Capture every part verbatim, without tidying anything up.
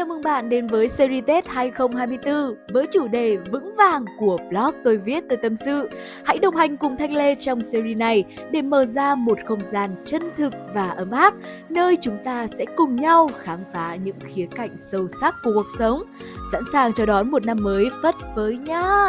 chào mừng bạn đến với series Tết hai không hai tư với chủ đề vững vàng của blog Tôi Viết Tôi Tâm Sự. Hãy đồng hành cùng Thanh Lê trong series này để mở ra một không gian chân thực và ấm áp, nơi chúng ta sẽ cùng nhau khám phá những khía cạnh sâu sắc của cuộc sống. Sẵn sàng chào đón một năm mới phất phới nhá!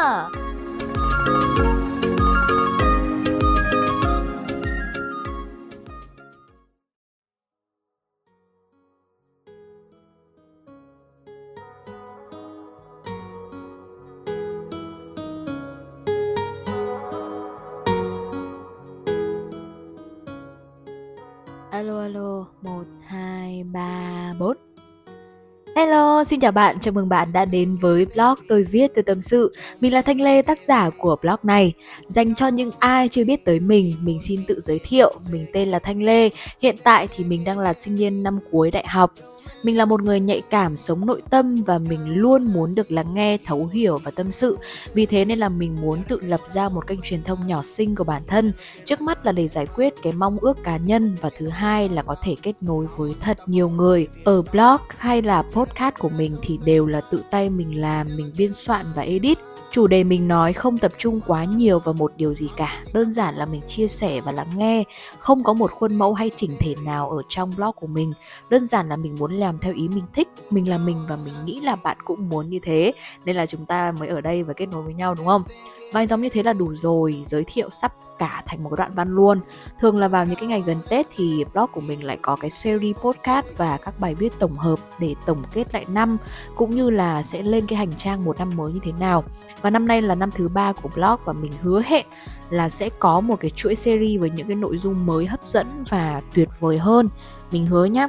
Alo alo, một, hai, ba, bốn. Hello, xin chào bạn, chào mừng bạn đã đến với blog Tôi Viết Tôi Tâm Sự. Mình là Thanh Lê, tác giả của blog này. Dành cho những ai chưa biết tới mình, mình xin tự giới thiệu. Mình tên là Thanh Lê, hiện tại thì mình đang là sinh viên năm cuối đại học. Mình là một người nhạy cảm, sống nội tâm và mình luôn muốn được lắng nghe, thấu hiểu và tâm sự. Vì thế nên là mình muốn tự lập ra một kênh truyền thông nhỏ xinh của bản thân. Trước mắt là để giải quyết cái mong ước cá nhân và thứ hai là có thể kết nối với thật nhiều người. Ở blog hay là podcast của mình thì đều là tự tay mình làm, mình biên soạn và edit. Chủ đề mình nói không tập trung quá nhiều vào một điều gì cả, đơn giản là mình chia sẻ và lắng nghe, không có một khuôn mẫu hay chỉnh thể nào ở trong blog của mình. Đơn giản là mình muốn làm theo ý mình thích, mình là mình và mình nghĩ là bạn cũng muốn như thế, nên là chúng ta mới ở đây và kết nối với nhau, đúng không? Và giống như thế là đủ rồi, giới thiệu sắp cả thành một đoạn văn luôn. Thường là vào những cái ngày gần Tết thì blog của mình lại có cái series podcast và các bài viết tổng hợp để tổng kết lại năm, cũng như là sẽ lên cái hành trang một năm mới như thế nào. Và năm nay là năm thứ ba của blog và mình hứa hẹn là sẽ có một cái chuỗi series với những cái nội dung mới hấp dẫn và tuyệt vời hơn. Mình hứa nhá.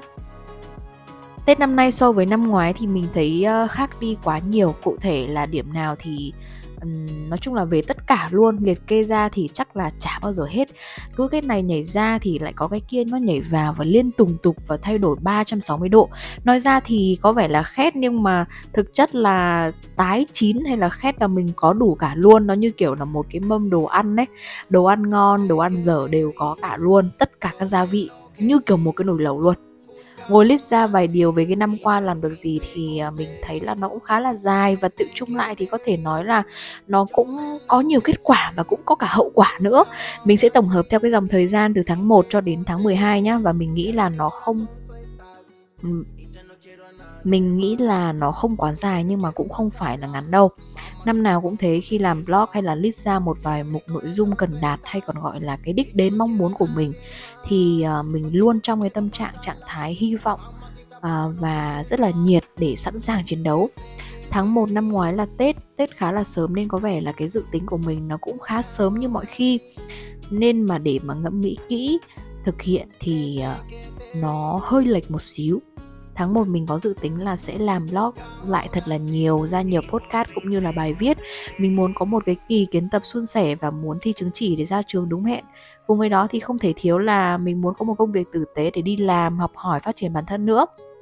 Tết năm nay so với năm ngoái thì mình thấy khác đi quá nhiều. Cụ thể là điểm nào thì um, nói chung là về tất cả luôn, liệt kê ra thì chắc là chả bao giờ hết. Cứ cái này nhảy ra thì lại có cái kia nó nhảy vào và liên tùng tục và thay đổi ba trăm sáu mươi độ. Nói ra thì có vẻ là khét nhưng mà thực chất là tái chín hay là khét là mình có đủ cả luôn. Nó như kiểu là một cái mâm đồ ăn ấy, đồ ăn ngon, đồ ăn dở đều có cả luôn, tất cả các gia vị như kiểu một cái nồi lẩu luôn. Ngồi list ra vài điều về cái năm qua làm được gì thì mình thấy là nó cũng khá là dài, và tự chung lại thì có thể nói là nó cũng có nhiều kết quả và cũng có cả hậu quả nữa. Mình sẽ tổng hợp theo cái dòng thời gian từ tháng một cho đến tháng mười hai nhá, và mình nghĩ là nó không Mình nghĩ là nó không quá dài nhưng mà cũng không phải là ngắn đâu. Năm nào cũng thế, khi làm blog hay là list ra một vài mục nội dung cần đạt hay còn gọi là cái đích đến mong muốn của mình thì uh, mình luôn trong cái tâm trạng trạng thái hy vọng uh, và rất là nhiệt để sẵn sàng chiến đấu. Tháng một năm ngoái là Tết, Tết khá là sớm nên có vẻ là cái dự tính của mình nó cũng khá sớm như mọi khi. Nên mà để mà ngẫm nghĩ kỹ, thực hiện thì uh, nó hơi lệch một xíu. Tháng một mình có dự tính là sẽ làm blog lại thật là nhiều, ra nhiều podcast cũng như là bài viết. Mình muốn có một cái kỳ kiến tập suôn sẻ và muốn thi chứng chỉ để ra trường đúng hẹn. Cùng với đó thì không thể thiếu là mình muốn có một công việc tử tế để đi làm, học hỏi, phát triển bản thân nữa.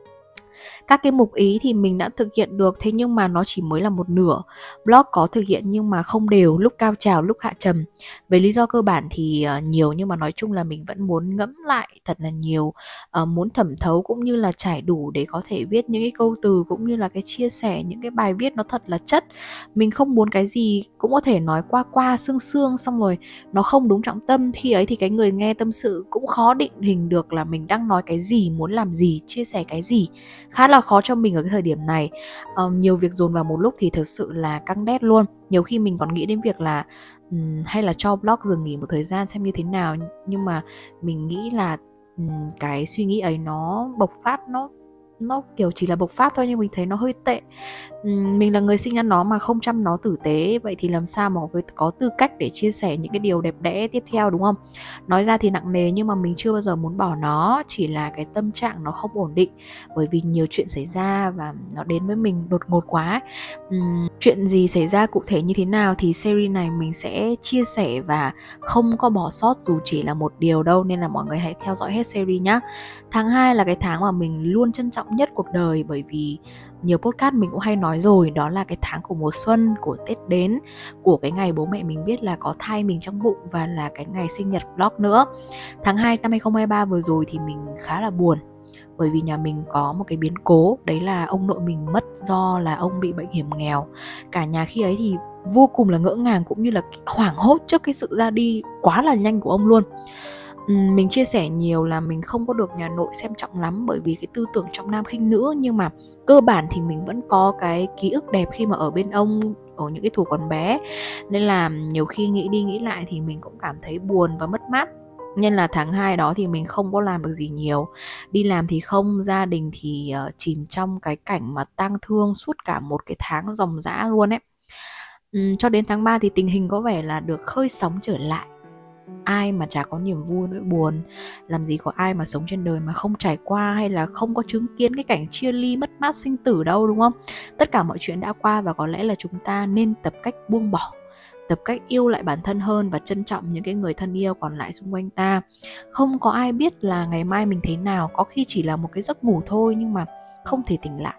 Các cái mục ý thì mình đã thực hiện được, thế nhưng mà nó chỉ mới là một nửa. Blog có thực hiện nhưng mà không đều, lúc cao trào, lúc hạ trầm. Về lý do cơ bản thì uh, nhiều, nhưng mà nói chung là mình vẫn muốn ngẫm lại thật là nhiều, uh, muốn thẩm thấu cũng như là trải đủ để có thể viết những cái câu từ cũng như là cái chia sẻ những cái bài viết nó thật là chất. Mình không muốn cái gì cũng có thể nói qua qua sương sương xong rồi nó không đúng trọng tâm, khi ấy thì cái người nghe tâm sự cũng khó định hình được là mình đang nói cái gì, muốn làm gì, chia sẻ cái gì. Khá là khó cho mình ở cái thời điểm này. uh, Nhiều việc dồn vào một lúc thì thực sự là căng đét luôn. Nhiều khi mình còn nghĩ đến việc là um, hay là cho blog dừng nghỉ một thời gian xem như thế nào. Nhưng mà mình nghĩ là um, cái suy nghĩ ấy nó bộc phát, Nó nó kiểu chỉ là bộc phát thôi, nhưng mình thấy nó hơi tệ. uhm, Mình là người sinh ra nó mà không chăm nó tử tế, vậy thì làm sao mà có, có tư cách để chia sẻ những cái điều đẹp đẽ tiếp theo, đúng không? Nói ra thì nặng nề nhưng mà mình chưa bao giờ muốn bỏ nó, chỉ là cái tâm trạng nó không ổn định bởi vì nhiều chuyện xảy ra và nó đến với mình đột ngột quá. uhm, Chuyện gì xảy ra cụ thể như thế nào thì series này mình sẽ chia sẻ và không có bỏ sót dù chỉ là một điều đâu, nên là mọi người hãy theo dõi hết series nhé. Tháng hai là cái tháng mà mình luôn trân trọng nhất cuộc đời, bởi vì nhiều podcast mình cũng hay nói rồi, đó là cái tháng của mùa xuân, của Tết đến, của cái ngày bố mẹ mình biết là có thai mình trong bụng, và là cái ngày sinh nhật blog nữa. Tháng hai năm hai không hai ba vừa rồi thì mình khá là buồn. Bởi vì nhà mình có một cái biến cố, đấy là ông nội mình mất do là ông bị bệnh hiểm nghèo. Cả nhà khi ấy thì vô cùng là ngỡ ngàng cũng như là hoảng hốt trước cái sự ra đi quá là nhanh của ông luôn. Mình chia sẻ nhiều là mình không có được nhà nội xem trọng lắm, bởi vì cái tư tưởng trọng nam khinh nữ, nhưng mà cơ bản thì mình vẫn có cái ký ức đẹp khi mà ở bên ông ở những cái tuổi còn bé. Nên là nhiều khi nghĩ đi nghĩ lại thì mình cũng cảm thấy buồn và mất mát. Nên là tháng hai đó thì mình không có làm được gì nhiều. Đi làm thì không, gia đình thì uh, chìm trong cái cảnh mà tang thương suốt cả một cái tháng ròng rã luôn ấy. uhm, Cho đến tháng ba thì tình hình có vẻ là được khơi sóng trở lại. Ai mà chả có niềm vui nỗi buồn, làm gì có ai mà sống trên đời mà không trải qua hay là không có chứng kiến cái cảnh chia ly mất mát sinh tử đâu, đúng không? Tất cả mọi chuyện đã qua và có lẽ là chúng ta nên tập cách buông bỏ, tập cách yêu lại bản thân hơn và trân trọng những cái người thân yêu còn lại xung quanh ta. Không có ai biết là ngày mai mình thế nào, có khi chỉ là một cái giấc ngủ thôi nhưng mà không thể tỉnh lại.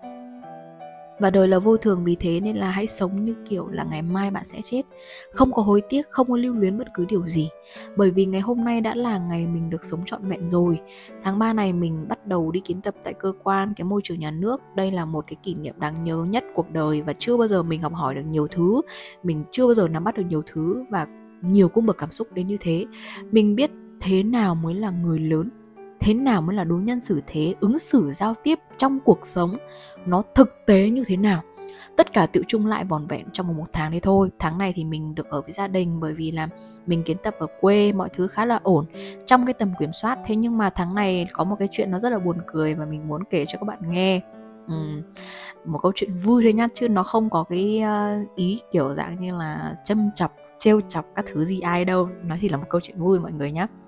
Và đời là vô thường, vì thế nên là hãy sống như kiểu là ngày mai bạn sẽ chết. Không có hối tiếc, không có lưu luyến bất cứ điều gì. Bởi vì ngày hôm nay đã là ngày mình được sống trọn vẹn rồi. Tháng ba này mình bắt đầu đi kiến tập tại cơ quan, cái môi trường nhà nước. Đây là một cái kỷ niệm đáng nhớ nhất cuộc đời. Và chưa bao giờ mình học hỏi được nhiều thứ, mình chưa bao giờ nắm bắt được nhiều thứ và nhiều cung bậc cảm xúc đến như thế. Mình biết thế nào mới là người lớn, thế nào mới là đối nhân xử thế, ứng xử giao tiếp trong cuộc sống nó thực tế như thế nào. Tất cả tựu chung lại vỏn vẹn trong một, một tháng đấy thôi. Tháng này thì mình được ở với gia đình, bởi vì là mình kiến tập ở quê, mọi thứ khá là ổn, trong cái tầm kiểm soát. Thế nhưng mà tháng này có một cái chuyện nó rất là buồn cười và mình muốn kể cho các bạn nghe. uhm, Một câu chuyện vui thôi nhá, chứ nó không có cái uh, ý kiểu dạng như là châm chọc, trêu chọc các thứ gì ai đâu. Nó chỉ là một câu chuyện vui mọi người nhé.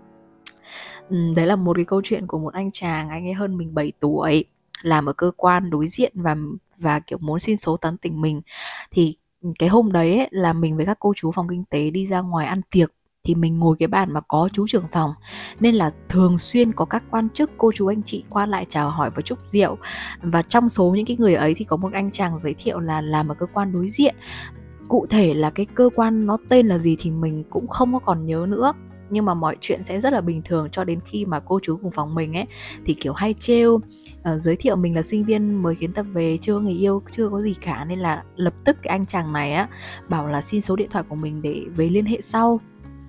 uhm, Đấy là một cái câu chuyện của một anh chàng, anh ấy hơn mình bảy tuổi, làm ở cơ quan đối diện và và kiểu muốn xin số tán tỉnh mình. Thì cái hôm đấy ấy, là mình với các cô chú phòng kinh tế đi ra ngoài ăn tiệc, thì mình ngồi cái bàn mà có chú trưởng phòng, nên là thường xuyên có các quan chức, cô chú anh chị qua lại chào hỏi và chúc rượu. Và trong số những cái người ấy thì có một anh chàng giới thiệu là làm ở cơ quan đối diện. Cụ thể là cái cơ quan nó tên là gì thì mình cũng không có còn nhớ nữa, nhưng mà mọi chuyện sẽ rất là bình thường cho đến khi mà cô chú cùng phòng mình ấy thì kiểu hay trêu, uh, giới thiệu mình là sinh viên mới kiến tập về, chưa có người yêu, chưa có gì cả, nên là lập tức cái anh chàng này á bảo là xin số điện thoại của mình để về liên hệ sau.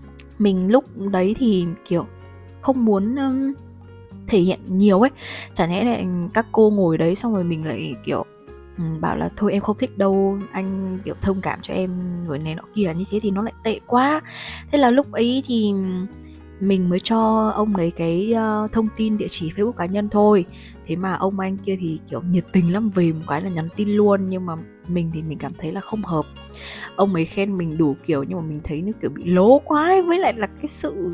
Mình lúc đấy thì kiểu không muốn um, thể hiện nhiều ấy, chả nhẽ lại các cô ngồi đấy xong rồi mình lại kiểu Ừ, bảo là thôi em không thích đâu, anh kiểu thông cảm cho em rồi này nọ kia, như thế thì nó lại tệ quá. Thế là lúc ấy thì mình mới cho ông đấy cái uh, thông tin địa chỉ Facebook cá nhân thôi. Thế mà ông anh kia thì kiểu nhiệt tình lắm, về một cái là nhắn tin luôn. Nhưng mà mình thì mình cảm thấy là không hợp. Ông ấy khen mình đủ kiểu nhưng mà mình thấy nó kiểu bị lố quá ấy. Với lại là cái sự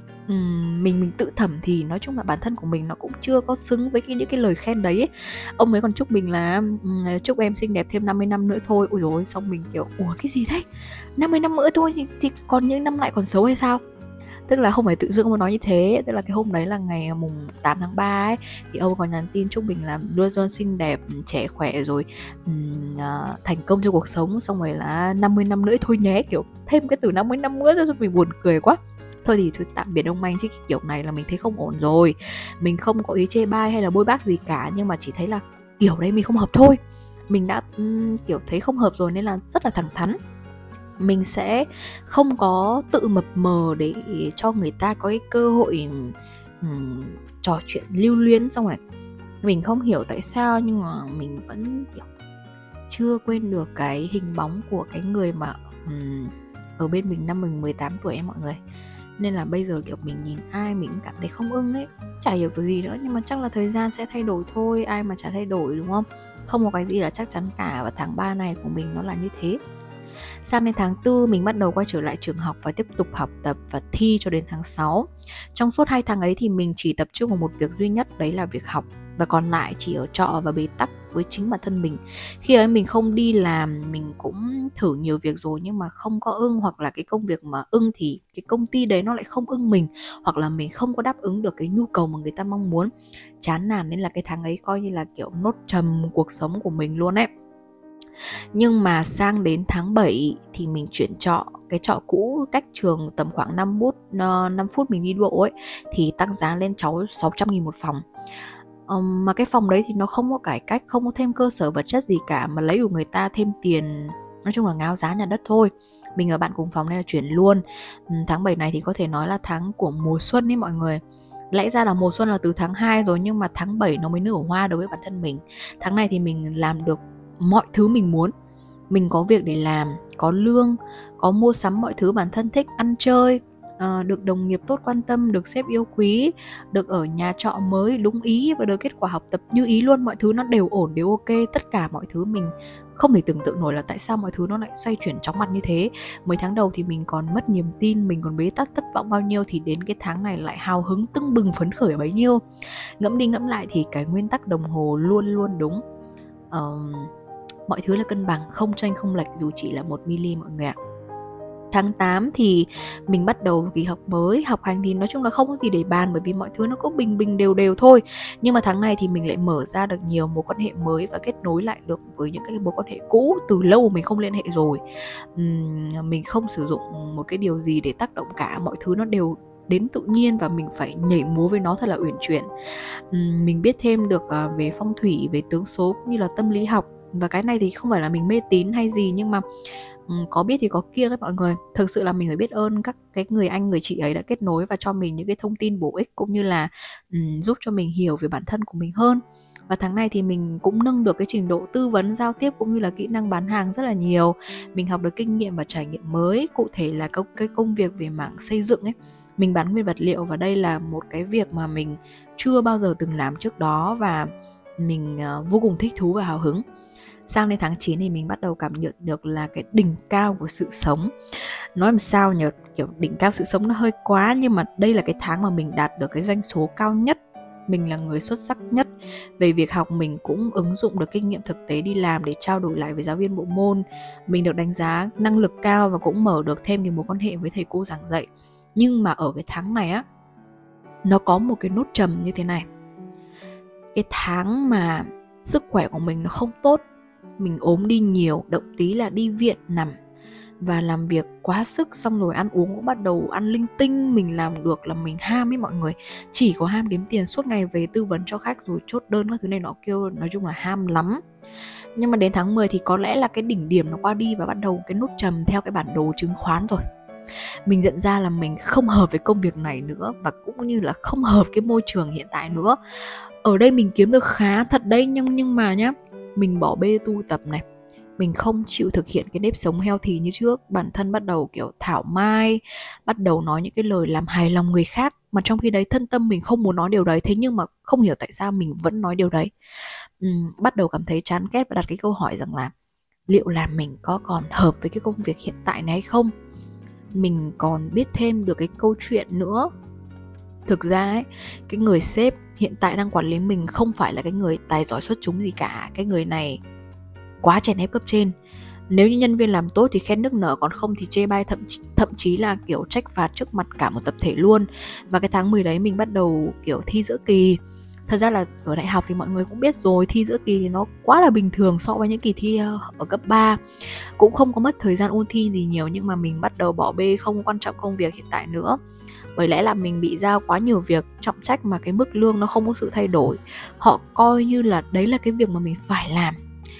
Uhm, mình mình tự thẩm thì nói chung là bản thân của mình nó cũng chưa có xứng với cái, những cái lời khen đấy ấy. Ông ấy còn chúc mình là um, chúc em xinh đẹp thêm năm mươi năm nữa thôi. Ôi dồi, xong mình kiểu ủa cái gì đấy, năm mươi năm nữa thôi thì, thì còn những năm lại còn xấu hay sao? Tức là không phải tự dưng ông nói như thế. Tức là cái hôm đấy là ngày mùng tám tháng ba ấy, thì ông còn nhắn tin chúc mình là luôn luôn xinh đẹp, trẻ khỏe rồi um, uh, thành công trong cuộc sống. Xong rồi là năm mươi năm nữa thôi nhé, kiểu thêm cái từ năm mươi năm nữa cho mình buồn cười quá. Thôi thì thôi tạm biệt ông anh, chứ kiểu này là mình thấy không ổn rồi. Mình không có ý chê bai hay là bôi bác gì cả, nhưng mà chỉ thấy là kiểu đấy mình không hợp thôi. Mình đã um, kiểu thấy không hợp rồi nên là rất là thẳng thắn. Mình sẽ không có tự mập mờ để cho người ta có cái cơ hội um, trò chuyện lưu luyến. Xong rồi mình không hiểu tại sao nhưng mà mình vẫn kiểu chưa quên được cái hình bóng của cái người mà um, ở bên mình năm mình mười tám tuổi ấy mọi người. Nên là bây giờ kiểu mình nhìn ai mình cũng cảm thấy không ưng ấy. Chả hiểu cái gì nữa, nhưng mà chắc là thời gian sẽ thay đổi thôi. Ai mà chả thay đổi đúng không? Không có cái gì là chắc chắn cả. Và tháng ba này của mình nó là như thế. Sang đến tháng tư mình bắt đầu quay trở lại trường học và tiếp tục học tập và thi cho đến tháng sáu. Trong suốt hai tháng ấy thì mình chỉ tập trung vào một việc duy nhất, đấy là việc học. Và còn lại chỉ ở trọ và bế tắc với chính bản thân mình. Khi ấy mình không đi làm, mình cũng thử nhiều việc rồi nhưng mà không có ưng, hoặc là cái công việc mà ưng thì cái công ty đấy nó lại không ưng mình, hoặc là mình không có đáp ứng được cái nhu cầu mà người ta mong muốn. Chán nản, nên là cái tháng ấy coi như là kiểu nốt trầm cuộc sống của mình luôn ấy. Nhưng mà sang đến tháng bảy thì mình chuyển trọ. Cái trọ cũ cách trường tầm khoảng năm phút mình đi bộ ấy, thì tăng giá lên cháu sáu trăm nghìn một phòng. um, mà cái phòng đấy thì nó không có cải cách, không có thêm cơ sở vật chất gì cả, mà lấy của người ta thêm tiền, nói chung là ngáo giá nhà đất thôi. Mình ở bạn cùng phòng nên là chuyển luôn. um, Tháng bảy này thì có thể nói là tháng của mùa xuân ấy mọi người. Lẽ ra là mùa xuân là từ tháng hai rồi, nhưng mà tháng bảy nó mới nở hoa đối với bản thân mình. Tháng này thì mình làm được mọi thứ mình muốn. Mình có việc để làm, có lương, có mua sắm mọi thứ bản thân thích, ăn chơi, à, được đồng nghiệp tốt quan tâm, được sếp yêu quý, được ở nhà trọ mới đúng ý và được kết quả học tập như ý luôn. Mọi thứ nó đều ổn, đều ok. Tất cả mọi thứ mình không thể tưởng tượng nổi là tại sao mọi thứ nó lại xoay chuyển chóng mặt như thế. Mấy tháng đầu thì mình còn mất niềm tin, mình còn bế tắc thất vọng bao nhiêu, thì đến cái tháng này lại hào hứng tưng bừng phấn khởi bấy nhiêu. Ngẫm đi ngẫm lại thì cái nguyên tắc đồng hồ luôn luôn đúng. uh, Mọi thứ là cân bằng, không chênh không lệch dù chỉ là một mi-li mọi người ạ. Tháng tám thì mình bắt đầu kỳ học mới. Học hành thì nói chung là không có gì để bàn, bởi vì mọi thứ nó cũng bình bình đều đều thôi. Nhưng mà tháng này thì mình lại mở ra được nhiều mối quan hệ mới và kết nối lại được với những cái mối quan hệ cũ từ lâu mình không liên hệ rồi. uhm, Mình không sử dụng một cái điều gì để tác động cả, mọi thứ nó đều đến tự nhiên và mình phải nhảy múa với nó thật là uyển chuyển. uhm, Mình biết thêm được uh, về phong thủy, về tướng số cũng như là tâm lý học. Và cái này thì không phải là mình mê tín hay gì, nhưng mà um, có biết thì có kia các mọi người. Thực sự là mình phải biết ơn các cái người anh, người chị ấy đã kết nối và cho mình những cái thông tin bổ ích, cũng như là um, giúp cho mình hiểu về bản thân của mình hơn. Và tháng này thì mình cũng nâng được cái trình độ tư vấn, giao tiếp cũng như là kỹ năng bán hàng rất là nhiều. Mình học được kinh nghiệm và trải nghiệm mới. Cụ thể là cái công việc về mảng xây dựng ấy, mình bán nguyên vật liệu, và đây là một cái việc mà mình chưa bao giờ từng làm trước đó, và mình uh, vô cùng thích thú và hào hứng. Sang đến tháng chín thì mình bắt đầu cảm nhận được là cái đỉnh cao của sự sống. Nói làm sao nhỉ, kiểu đỉnh cao sự sống nó hơi quá, nhưng mà đây là cái tháng mà mình đạt được cái doanh số cao nhất. Mình là người xuất sắc nhất về việc học. Mình cũng ứng dụng được kinh nghiệm thực tế đi làm để trao đổi lại với giáo viên bộ môn. Mình được đánh giá năng lực cao và cũng mở được thêm cái mối quan hệ với thầy cô giảng dạy. Nhưng mà ở cái tháng này á, nó có một cái nốt trầm như thế này. Cái tháng mà sức khỏe của mình nó không tốt, mình ốm đi nhiều, động tí là đi viện nằm và làm việc quá sức, xong rồi ăn uống cũng bắt đầu ăn linh tinh. Mình làm được là mình ham ấy mọi người, chỉ có ham kiếm tiền, suốt ngày về tư vấn cho khách rồi chốt đơn các thứ này nọ kêu, nói chung là ham lắm. Nhưng mà đến tháng mười thì có lẽ là cái đỉnh điểm nó qua đi và bắt đầu cái nốt trầm theo cái bản đồ chứng khoán rồi. Mình nhận ra là mình không hợp với công việc này nữa, và cũng như là không hợp cái môi trường hiện tại nữa. Ở đây mình kiếm được khá thật đấy, nhưng nhưng mà nhá, mình bỏ bê tu tập này, mình không chịu thực hiện cái nếp sống healthy như trước. Bản thân bắt đầu kiểu thảo mai, bắt đầu nói những cái lời làm hài lòng người khác, mà trong khi đấy thân tâm mình không muốn nói điều đấy. Thế nhưng mà không hiểu tại sao mình vẫn nói điều đấy. uhm, Bắt đầu cảm thấy chán ghét và đặt cái câu hỏi rằng là liệu là mình có còn hợp với cái công việc hiện tại này hay không. Mình còn biết thêm được cái câu chuyện nữa. Thực ra ấy, cái người sếp hiện tại đang quản lý mình không phải là cái người tài giỏi xuất chúng gì cả. Cái người này quá chèn ép cấp trên. Nếu như nhân viên làm tốt thì khen nức nở, còn không thì chê bai, thậm, thậm chí là kiểu trách phạt trước mặt cả một tập thể luôn. Và cái tháng mười đấy mình bắt đầu kiểu thi giữa kỳ. Thật ra là ở đại học thì mọi người cũng biết rồi, thi giữa kỳ thì nó quá là bình thường so với những kỳ thi ở cấp ba. Cũng không có mất thời gian ôn thi gì nhiều, nhưng mà mình bắt đầu bỏ bê, không quan trọng công việc hiện tại nữa. Bởi lẽ là mình bị giao quá nhiều việc trọng trách mà cái mức lương nó không có sự thay đổi. Họ coi như là đấy là cái việc mà mình phải làm,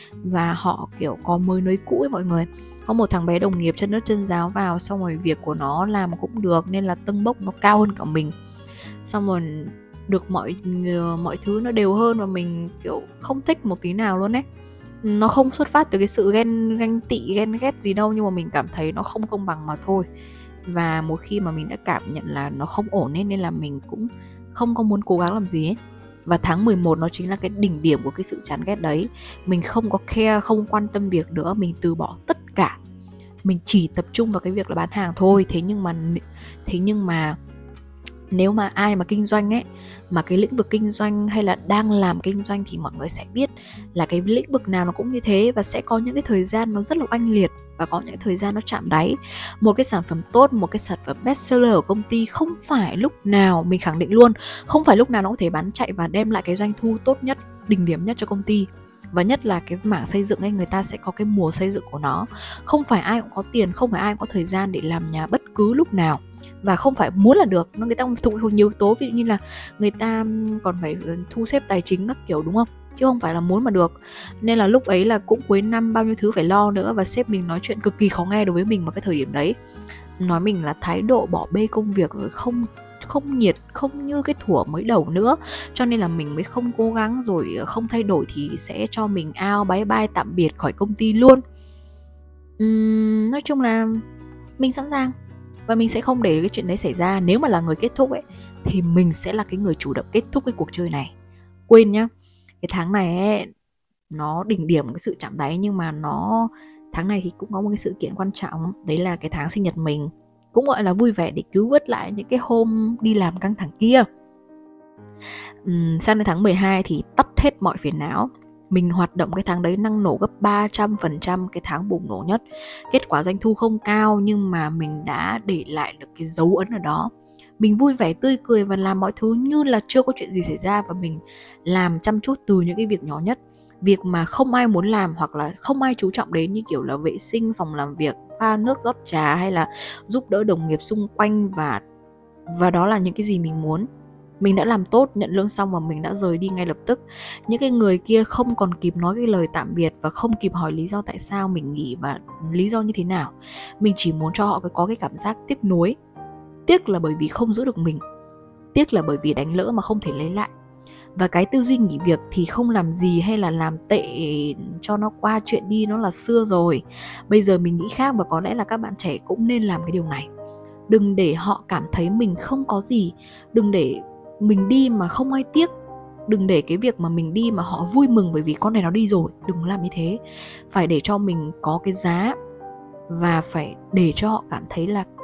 và họ kiểu có mới nới cũ ấy mọi người. Có một thằng bé đồng nghiệp chân ướt chân ráo vào, xong rồi việc của nó làm cũng được nên là tâng bốc nó cao hơn cả mình. Xong rồi được mọi mọi thứ nó đều hơn, và mình kiểu không thích một tí nào luôn ấy. Nó không xuất phát từ cái sự ghen ganh tị, ghen ghét gì đâu, nhưng mà mình cảm thấy nó không công bằng mà thôi. Và một khi mà mình đã cảm nhận là nó không ổn ấy, nên là mình cũng không có muốn cố gắng làm gì ấy. Và tháng mười một nó chính là cái đỉnh điểm của cái sự chán ghét đấy. Mình không có care, không quan tâm việc nữa. Mình từ bỏ tất cả. Mình chỉ tập trung vào cái việc là bán hàng thôi. Thế nhưng mà Thế nhưng mà nếu mà ai mà kinh doanh ấy, mà cái lĩnh vực kinh doanh hay là đang làm kinh doanh, thì mọi người sẽ biết là cái lĩnh vực nào nó cũng như thế. Và sẽ có những cái thời gian nó rất là oanh liệt, và có những thời gian nó chạm đáy. Một cái sản phẩm tốt, một cái sản phẩm best seller ở công ty không phải lúc nào, mình khẳng định luôn, không phải lúc nào nó có thể bán chạy và đem lại cái doanh thu tốt nhất, đỉnh điểm nhất cho công ty. Và nhất là cái mảng xây dựng ấy, người ta sẽ có cái mùa xây dựng của nó. Không phải ai cũng có tiền, không phải ai cũng có thời gian để làm nhà bất cứ lúc nào. Và không phải muốn là được, người ta phụ thuộc nhiều yếu tố, ví dụ như là người ta còn phải thu xếp tài chính các kiểu, đúng không? Chứ không phải là muốn mà được. Nên là lúc ấy là cũng cuối năm, bao nhiêu thứ phải lo nữa. Và sếp mình nói chuyện cực kỳ khó nghe đối với mình vào cái thời điểm đấy. Nói mình là thái độ bỏ bê công việc, rồi không không nhiệt, không như cái thuở mới đầu nữa. Cho nên là mình mới không cố gắng, rồi không thay đổi thì sẽ cho mình out, bye bye, tạm biệt khỏi công ty luôn. uhm, Nói chung là mình sẵn sàng, và mình sẽ không để cái chuyện đấy xảy ra. Nếu mà là người kết thúc ấy, thì mình sẽ là cái người chủ động kết thúc cái cuộc chơi này. Quên nhá, cái tháng này ấy, nó đỉnh điểm cái sự chạm đáy. Nhưng mà nó tháng này thì cũng có một cái sự kiện quan trọng. Đấy là cái tháng sinh nhật mình, cũng gọi là vui vẻ để cứu vớt lại những cái hôm đi làm căng thẳng kia. uhm, Sang đến tháng mười hai thì tắt hết mọi phiền não. Mình hoạt động cái tháng đấy năng nổ gấp ba trăm phần trăm cái tháng bùng nổ nhất. Kết quả doanh thu không cao, nhưng mà mình đã để lại được cái dấu ấn ở đó. Mình vui vẻ tươi cười và làm mọi thứ như là chưa có chuyện gì xảy ra. Và mình làm chăm chút từ những cái việc nhỏ nhất, việc mà không ai muốn làm hoặc là không ai chú trọng đến, như kiểu là vệ sinh phòng làm việc, pha nước rót trà, hay là giúp đỡ đồng nghiệp xung quanh. Và, và đó là những cái gì mình muốn. Mình đã làm tốt, nhận lương xong và mình đã rời đi ngay lập tức. Những cái người kia không còn kịp nói cái lời tạm biệt, và không kịp hỏi lý do tại sao mình nghỉ và lý do như thế nào. Mình chỉ muốn cho họ có cái cảm giác tiếc nuối. Tiếc là bởi vì không giữ được mình, tiếc là bởi vì đánh lỡ mà không thể lấy lại. Và cái tư duy nghỉ việc thì không làm gì hay là làm tệ cho nó qua, chuyện đi nó là xưa rồi. Bây giờ mình nghĩ khác, và có lẽ là các bạn trẻ cũng nên làm cái điều này. Đừng để họ cảm thấy mình không có gì. Đừng để mình đi mà không ai tiếc. Đừng để cái việc mà mình đi mà họ vui mừng bởi vì con này nó đi rồi. Đừng làm như thế. Phải để cho mình có cái giá, và phải để cho họ cảm thấy là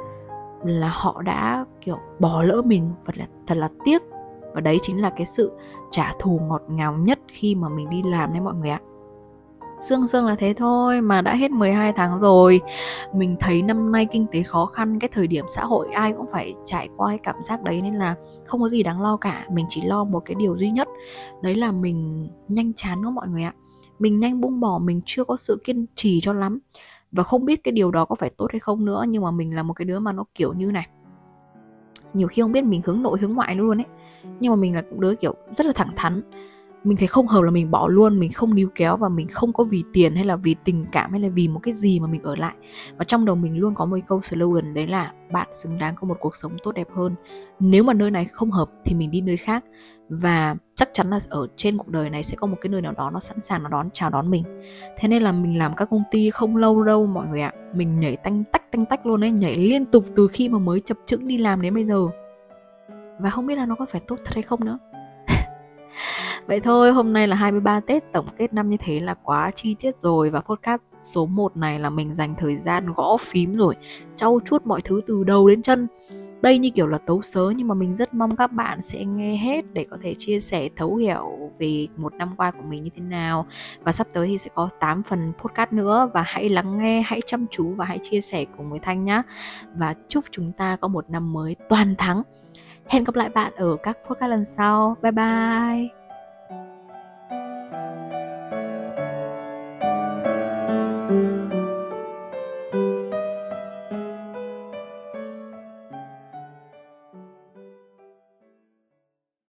là họ đã kiểu bỏ lỡ mình, thật là, thật là tiếc. Và đấy chính là cái sự trả thù ngọt ngào nhất khi mà mình đi làm đấy mọi người ạ. Sương sương là thế thôi, mà đã hết mười hai tháng rồi. Mình thấy năm nay kinh tế khó khăn, cái thời điểm xã hội ai cũng phải trải qua cái cảm giác đấy. Nên là không có gì đáng lo cả. Mình chỉ lo một cái điều duy nhất, đấy là mình nhanh chán đó mọi người ạ. Mình nhanh buông bỏ, mình chưa có sự kiên trì cho lắm. Và không biết cái điều đó có phải tốt hay không nữa. Nhưng mà mình là một cái đứa mà nó kiểu như này, nhiều khi không biết mình hướng nội hướng ngoại luôn ấy. Nhưng mà mình là đứa kiểu rất là thẳng thắn. Mình thấy không hợp là mình bỏ luôn, mình không níu kéo. Và mình không có vì tiền hay là vì tình cảm hay là vì một cái gì mà mình ở lại. Và trong đầu mình luôn có một câu slogan, đấy là bạn xứng đáng có một cuộc sống tốt đẹp hơn. Nếu mà nơi này không hợp thì mình đi nơi khác. Và chắc chắn là ở trên cuộc đời này sẽ có một cái nơi nào đó nó sẵn sàng nó đón chào đón mình. Thế nên là mình làm các công ty không lâu đâu mọi người ạ. Mình nhảy tanh tách tanh tách luôn ấy, nhảy liên tục từ khi mà mới chập chững đi làm đến bây giờ. Và không biết là nó có phải tốt thật hay không nữa. Vậy thôi, hôm nay là hai mươi ba Tết, tổng kết năm như thế là quá chi tiết rồi. Và podcast số một này là mình dành thời gian gõ phím rồi, trau chuốt mọi thứ từ đầu đến chân. Đây như kiểu là tấu sớ, nhưng mà mình rất mong các bạn sẽ nghe hết để có thể chia sẻ thấu hiểu về một năm qua của mình như thế nào. Và sắp tới thì sẽ có tám phần podcast nữa. Và hãy lắng nghe, hãy chăm chú và hãy chia sẻ cùng với Thanh nhé. Và chúc chúng ta có một năm mới toàn thắng. Hẹn gặp lại bạn ở các podcast lần sau. Bye bye.